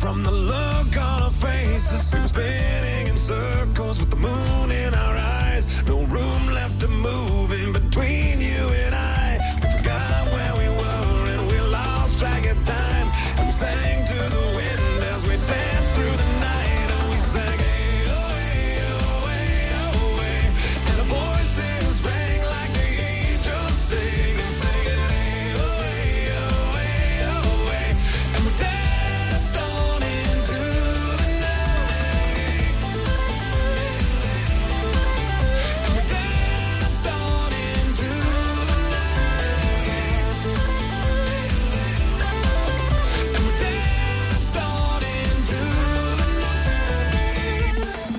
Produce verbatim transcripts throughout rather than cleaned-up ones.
from the look on our faces. We were spinning in circles with the moon in our eyes. No room left to move in between you and I. We forgot where we were and we lost track of time. And we sang to the wind as we danced through the night. And we sang, hey, oh, hey, oh, hey, oh, hey. And our voices rang like the angels sing. And singing, hey, oh, hey, oh, hey, oh, hey. And we danced on into the night. And we danced on into the night. And we danced on into the night.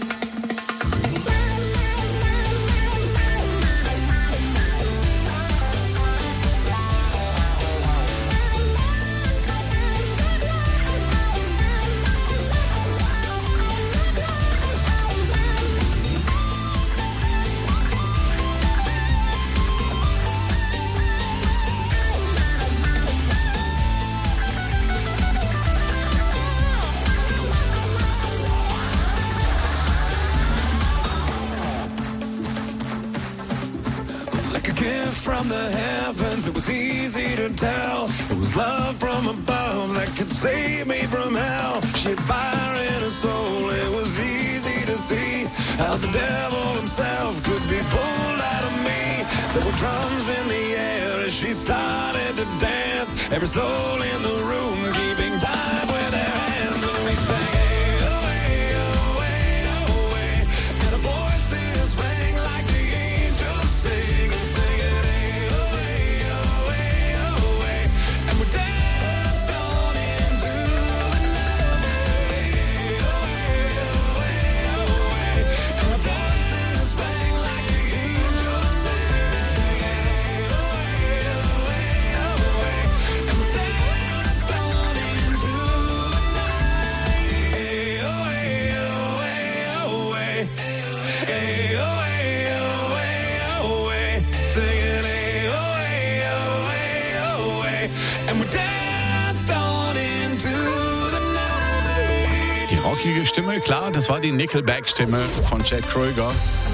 Like a gift from the heavens, it was easy to tell. It was love from above that could save me from hell. She had fire in her soul, it was easy to see how the devil himself could be pulled out of me. There were drums in the air as she started to dance. Every soul in the room keeping time with their hands. And we sang, hey, oh, hey, oh, hey, oh, hey. And our voices rang like the angels sing. And singing, hey, oh, hey, oh, hey, oh, hey. And we danced on into the night. Hey, oh, hey, oh, hey, oh, hey. And our voices rang like the angels sing. And singing, hey, oh, hey, oh, hey, oh, hey. And we danced on into the night. Hey, oh, hey, oh, hey, oh, hey. Hey, oh, hey, oh, hey, oh, hey. Singing, hey, oh, hey, oh, hey, oh, hey. And we danced on into the night. Die rockige Stimme, klar, das war die Nickelback-Stimme von Chad Kroeger.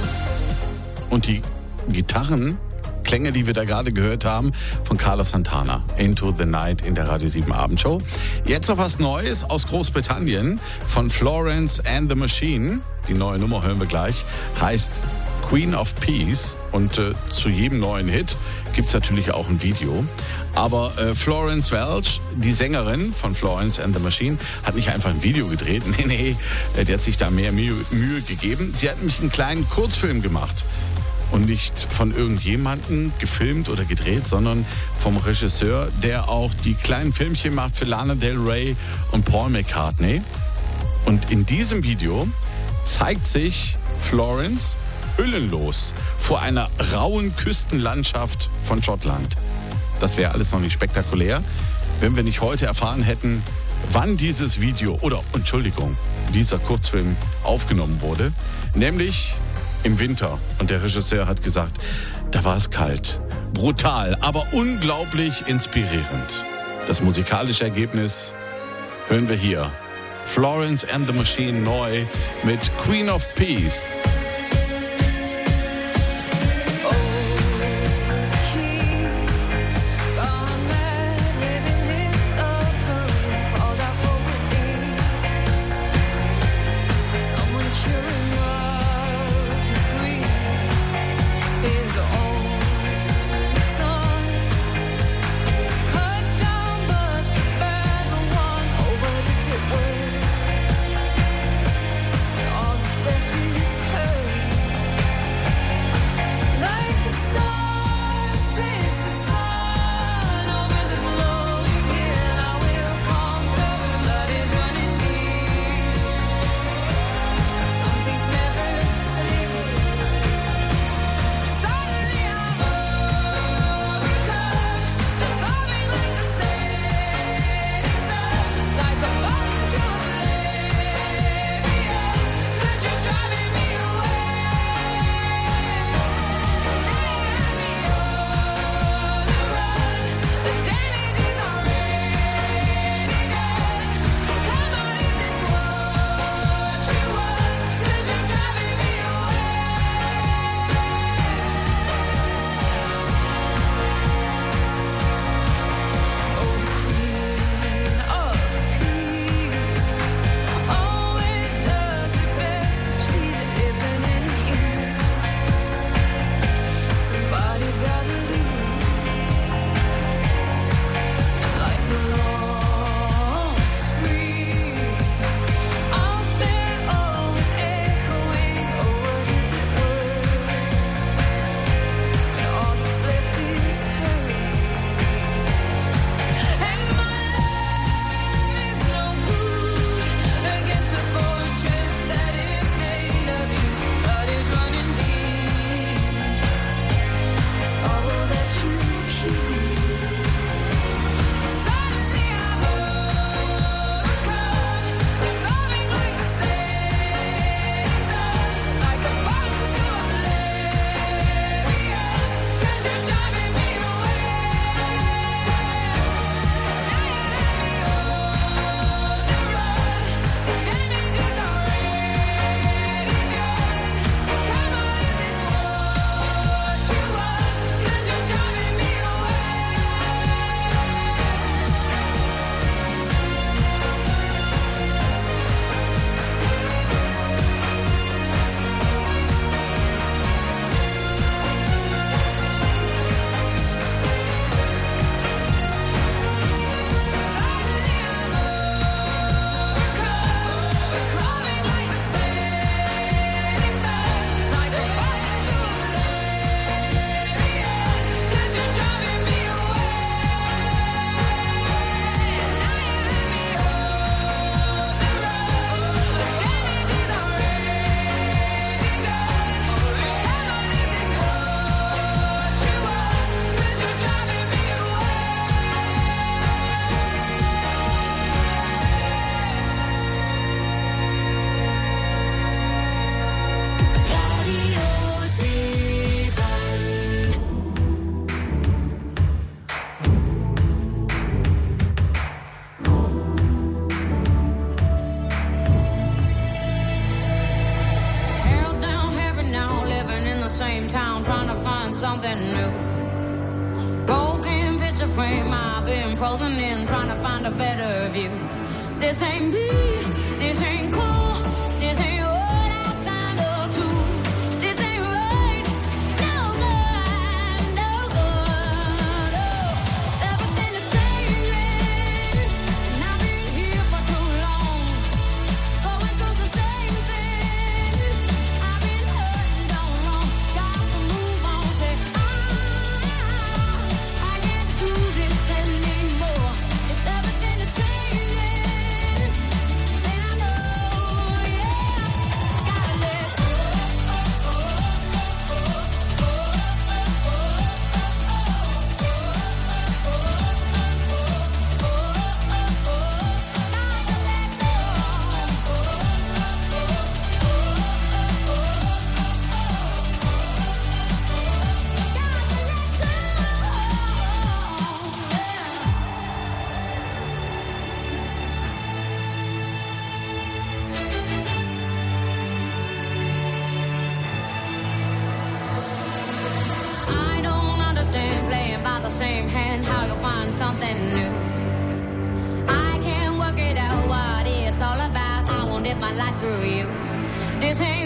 Und die Gitarrenklänge, die wir da gerade gehört haben, von Carlos Santana. Into the Night in der Radio sieben Abendshow. Jetzt noch was Neues aus Großbritannien von Florence and the Machine. Die neue Nummer hören wir gleich. Heißt Queen of Peace. Und äh, zu jedem neuen Hit gibt es natürlich auch ein Video. Aber äh, Florence Welch, die Sängerin von Florence and the Machine, hat nicht einfach ein Video gedreht. Nee, nee, äh, die hat sich da mehr Mühe, Mühe gegeben. Sie hat nämlich einen kleinen Kurzfilm gemacht. Und nicht von irgendjemandem gefilmt oder gedreht, sondern vom Regisseur, der auch die kleinen Filmchen macht für Lana Del Rey und Paul McCartney. Und in diesem Video zeigt sich Florence hüllenlos vor einer rauen Küstenlandschaft von Schottland. Das wäre alles noch nicht spektakulär, wenn wir nicht heute erfahren hätten, wann dieses Video oder, Entschuldigung, dieser Kurzfilm aufgenommen wurde. Nämlich im Winter. Und der Regisseur hat gesagt, da war es kalt. Brutal, aber unglaublich inspirierend. Das musikalische Ergebnis hören wir hier. Florence and the Machine neu mit Queen of Peace. Left is her. town trying to find something new. Broken picture frame, I've been frozen in trying to find a better view. This ain't me, this ain't cool, this ain't what I signed up to. This ain't right, it's no good, no good. Oh, everything is changing, and I've been here for too long, going through the same things. I've been hurting down wrong, got to move on. Say I, I can't do this anymore. If everything is changing, then I know, yeah, gotta let go. I don't understand playing by the same hand, how you'll find something new. I can't work it out what it's all about. I won't live my life through you. This ain't